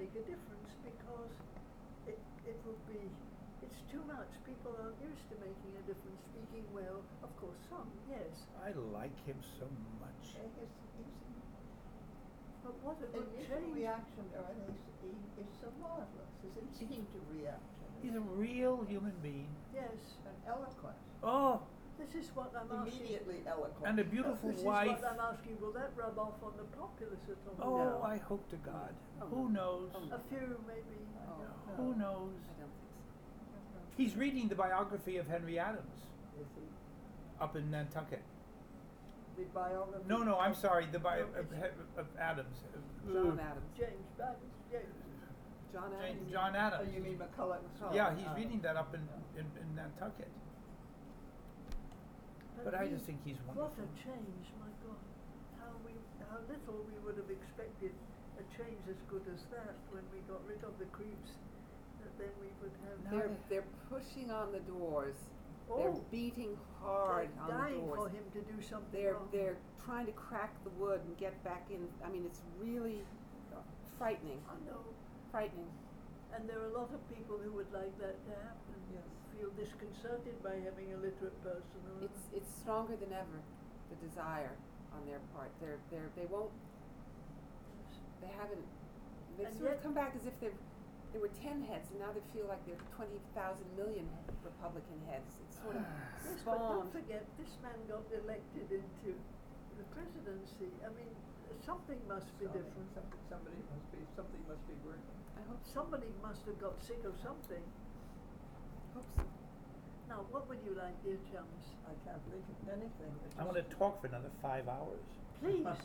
make a difference because it would be, it's too much. People aren't used to making a difference, speaking well. Of course, some, yes. I like him so much. But what a good Initial change. reaction, he is so marvelous. His instinctive reaction. He's a real human being. Yes. And eloquent. Oh, This is what I'm asking. Immediately eloquent. and a beautiful This wife. is what I'm asking. Will that rub off on the populace at all? Oh, No. I hope to God. Oh, Who no. knows? Oh, A few, maybe. Oh. No. Who knows? I don't think so. He's reading the biography of Henry Adams Is he up in Nantucket. the biography? No, I'm sorry. The No, it's- of Adams. John Adams. James Adams. James. John Adams. John Oh, Adams. you mean McCulloch? Yeah, he's reading that up in Nantucket. But I just think he's What wonderful. a change, my God. How little we would have expected a change as good as that when we got rid of the creeps, that then we would have. No. They're pushing on the doors. Oh. They're beating hard They're on the dying for doors. him to do something They're wrong. trying to crack the wood and get back in. I mean, it's really frightening. I know. Frightening. And there are a lot of people who would like that to happen. Yes. Feel disconcerted by having a literate person. Or It's stronger than ever. The desire on their part. They won't. They haven't. They've And sort of yet- come back as if there were 10 heads, and now they feel like there are 20,000 million Republican heads. It's sort of Yes, but don't spawned. forget, this man got elected into the presidency. I mean, something must be different. Something must be working. I hope so. Somebody must have got sick of something. Hope so. Now, what would you like, dear chums? I can't think of anything. I want to talk for another 5 hours. Please.